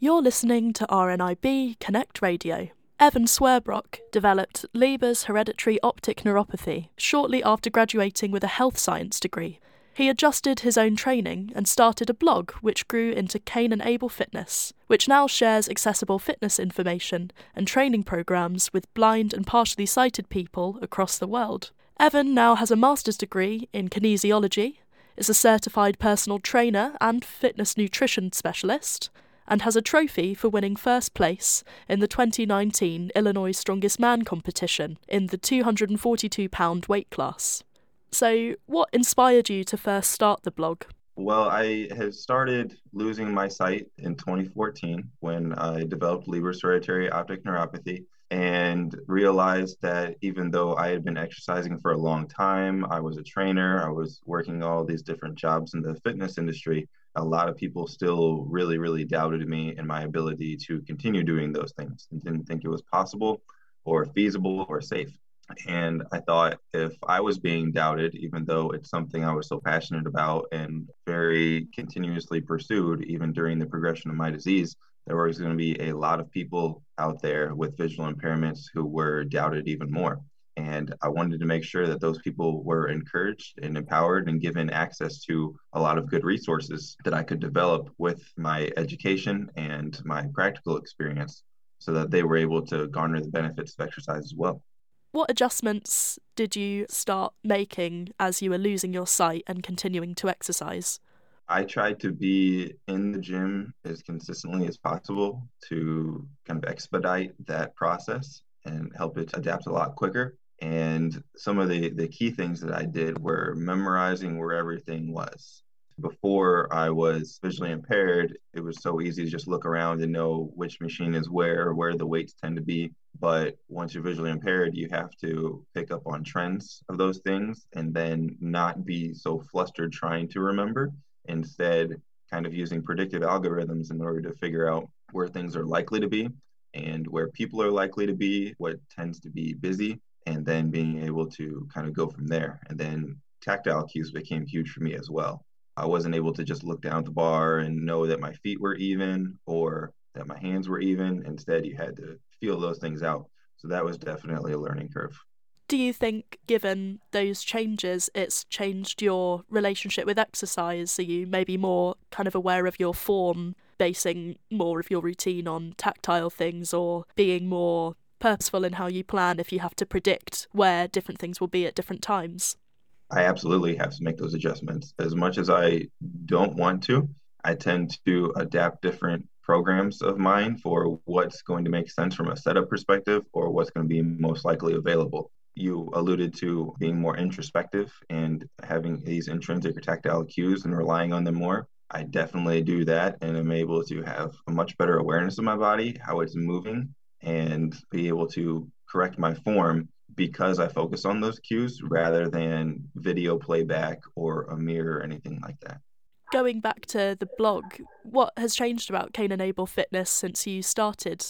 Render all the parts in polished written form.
You're listening to RNIB Connect Radio. Evan Swerbrock developed Leber's hereditary optic neuropathy shortly after graduating with a health science degree. He adjusted his own training and started a blog which grew into Cain and Abel Fitness, which now shares accessible fitness information and training programs with blind and partially sighted people across the world. Evan now has a master's degree in kinesiology, is a certified personal trainer and fitness nutrition specialist, and has a trophy for winning first place in the 2019 Illinois Strongest Man competition in the 242-pound weight class. So, what inspired you to first start the blog? Well, I had started losing my sight in 2014 when I developed Leber's hereditary optic neuropathy and realized that even though I had been exercising for a long time, I was a trainer, I was working all these different jobs in the fitness industry, a lot of people still really, really doubted me and my ability to continue doing those things and didn't think it was possible or feasible or safe. And I thought if I was being doubted, even though it's something I was so passionate about and very continuously pursued, even during the progression of my disease, there was going to be a lot of people out there with visual impairments who were doubted even more. And I wanted to make sure that those people were encouraged and empowered and given access to a lot of good resources that I could develop with my education and my practical experience so that they were able to garner the benefits of exercise as well. What adjustments did you start making as you were losing your sight and continuing to exercise? I tried to be in the gym as consistently as possible to kind of expedite that process and help it adapt a lot quicker. And some of the key things that I did were memorizing where everything was. Before I was visually impaired, it was so easy to just look around and know which machine is where the weights tend to be. But once you're visually impaired, you have to pick up on trends of those things and then not be so flustered trying to remember. Instead, kind of using predictive algorithms in order to figure out where things are likely to be and where people are likely to be, what tends to be busy, and then being able to kind of go from there. And then tactile cues became huge for me as well. I wasn't able to just look down at the bar and know that my feet were even or that my hands were even. Instead, you had to feel those things out. So that was definitely a learning curve. Do you think, given those changes, it's changed your relationship with exercise? Are you maybe more kind of aware of your form, basing more of your routine on tactile things, or being more purposeful in how you plan if you have to predict where different things will be at different times? I absolutely have to make those adjustments. As much as I don't want to, I tend to adapt different programs of mine for what's going to make sense from a setup perspective or what's going to be most likely available. You alluded to being more introspective and having these intrinsic or tactile cues and relying on them more. I definitely do that and am able to have a much better awareness of my body, how it's moving, and be able to correct my form because I focus on those cues rather than video playback or a mirror or anything like that. Going back to the blog, what has changed about Cain and Abel Fitness since you started?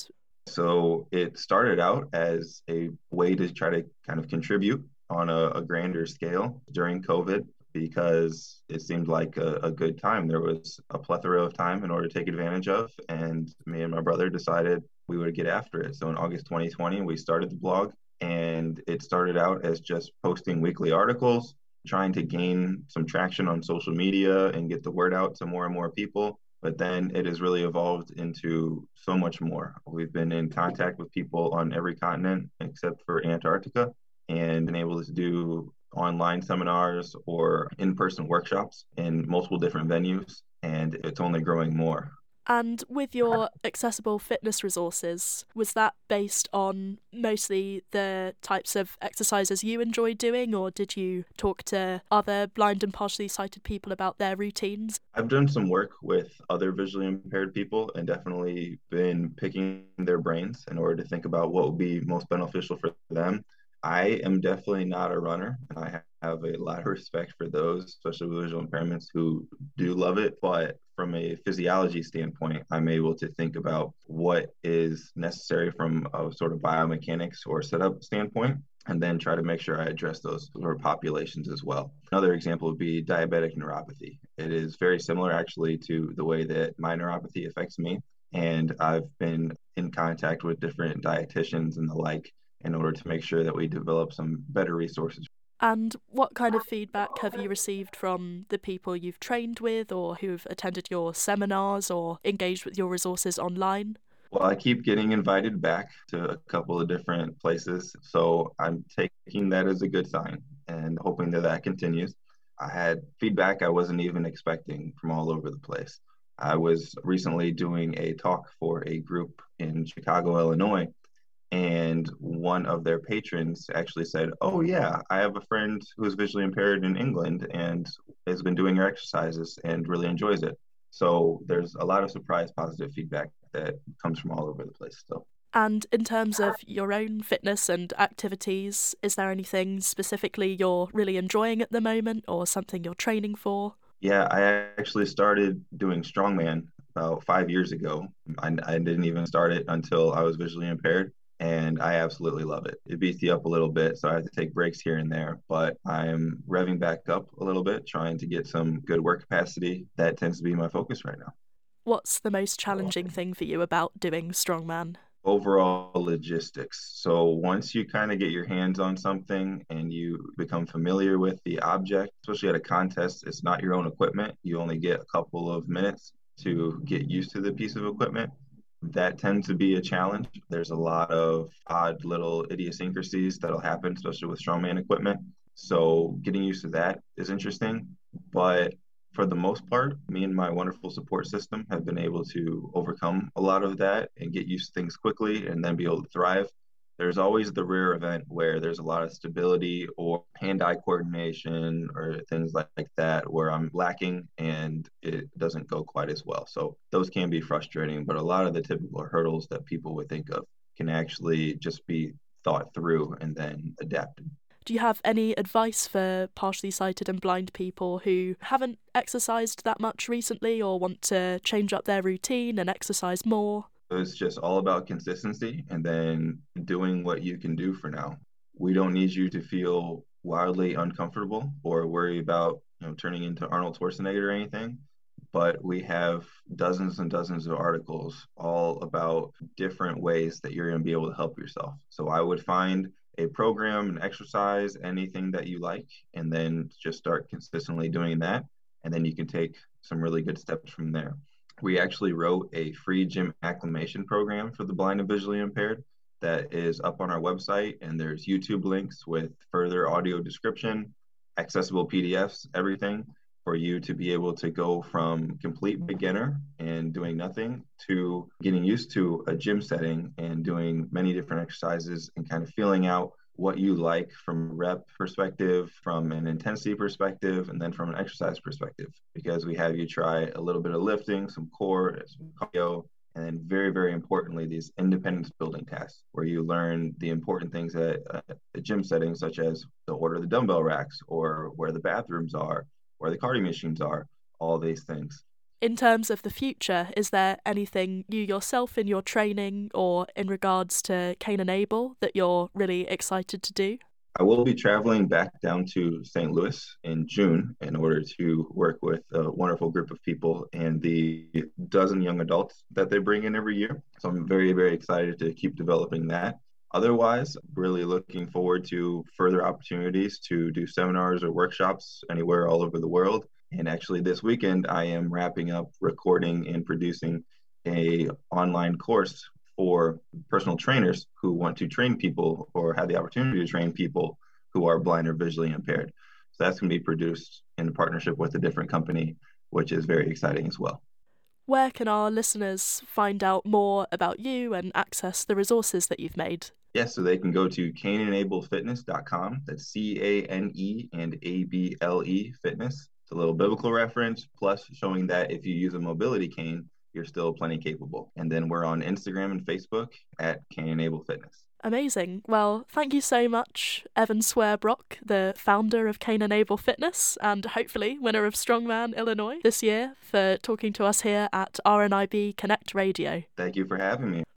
So it started out as a way to try to kind of contribute on a grander scale during COVID because it seemed like a good time. There was a plethora of time in order to take advantage of, and me and my brother decided we would get after it. So in August 2020, we started the blog, and it started out as just posting weekly articles, trying to gain some traction on social media and get the word out to more and more people. But then it has really evolved into so much more. We've been in contact with people on every continent except for Antarctica and been able to do online seminars or in-person workshops in multiple different venues. And it's only growing more. And with your accessible fitness resources, was that based on mostly the types of exercises you enjoy doing, or did you talk to other blind and partially sighted people about their routines? I've done some work with other visually impaired people and definitely been picking their brains in order to think about what would be most beneficial for them. I am definitely not a runner, and I have a lot of respect for those, especially with visual impairments, who do love it. But from a physiology standpoint, I'm able to think about what is necessary from a sort of biomechanics or setup standpoint, and then try to make sure I address those sort of populations as well. Another example would be diabetic neuropathy. It is very similar actually to the way that my neuropathy affects me. And I've been in contact with different dietitians and the like in order to make sure that we develop some better resources. And what kind of feedback have you received from the people you've trained with or who've attended your seminars or engaged with your resources online? Well, I keep getting invited back to a couple of different places. So I'm taking that as a good sign and hoping that that continues. I had feedback I wasn't even expecting from all over the place. I was recently doing a talk for a group in Chicago, Illinois, and one of their patrons actually said, "Oh, yeah, I have a friend who's visually impaired in England and has been doing your exercises and really enjoys it." So there's a lot of surprise positive feedback that comes from all over the place still. And in terms of your own fitness and activities, is there anything specifically you're really enjoying at the moment or something you're training for? Yeah, I actually started doing strongman about 5 years ago. I didn't even start it until I was visually impaired, and I absolutely love it. It beats you up a little bit, so I have to take breaks here and there, but I'm revving back up a little bit, trying to get some good work capacity. That tends to be my focus right now. What's the most challenging thing for you about doing strongman? Overall logistics. So once you kind of get your hands on something and you become familiar with the object, especially at a contest, it's not your own equipment. You only get a couple of minutes to get used to the piece of equipment. That tends to be a challenge. There's a lot of odd little idiosyncrasies that'll happen, especially with strongman equipment. So getting used to that is interesting. But for the most part, me and my wonderful support system have been able to overcome a lot of that and get used to things quickly and then be able to thrive. There's always the rare event where there's a lot of stability or hand-eye coordination or things like that where I'm lacking and it doesn't go quite as well. So those can be frustrating, but a lot of the typical hurdles that people would think of can actually just be thought through and then adapted. Do you have any advice for partially sighted and blind people who haven't exercised that much recently or want to change up their routine and exercise more? It's just all about consistency and then doing what you can do for now. We don't need you to feel wildly uncomfortable or worry about, turning into Arnold Schwarzenegger or anything. But we have dozens and dozens of articles all about different ways that you're going to be able to help yourself. So I would find a program, an exercise, anything that you like, and then just start consistently doing that. And then you can take some really good steps from there. We actually wrote a free gym acclimation program for the blind and visually impaired that is up on our website. And there's YouTube links with further audio description, accessible PDFs, everything for you to be able to go from complete beginner and doing nothing to getting used to a gym setting and doing many different exercises and kind of feeling out what you like from a rep perspective, from an intensity perspective, and then from an exercise perspective, because we have you try a little bit of lifting, some core, some cardio, and then very, very importantly, these independence building tasks where you learn the important things at a gym setting, such as the order of the dumbbell racks or where the bathrooms are, where the cardio machines are, all these things. In terms of the future, is there anything you yourself in your training or in regards to Cain and Abel that you're really excited to do? I will be traveling back down to St. Louis in June in order to work with a wonderful group of people and the dozen young adults that they bring in every year. So I'm very, very excited to keep developing that. Otherwise, really looking forward to further opportunities to do seminars or workshops anywhere all over the world. And actually this weekend, I am wrapping up recording and producing a online course for personal trainers who want to train people or have the opportunity to train people who are blind or visually impaired. So that's going to be produced in partnership with a different company, which is very exciting as well. Where can our listeners find out more about you and access the resources that you've made? Yes, so they can go to canenablefitness.com. That's CANE and ABLE fitness. It's a little biblical reference, plus showing that if you use a mobility cane, you're still plenty capable. And then we're on Instagram and Facebook at Cain and Abel Fitness. Amazing. Well, thank you so much, Evan Swerbrock, the founder of Cain and Abel Fitness and hopefully winner of Strongman Illinois this year, for talking to us here at RNIB Connect Radio. Thank you for having me.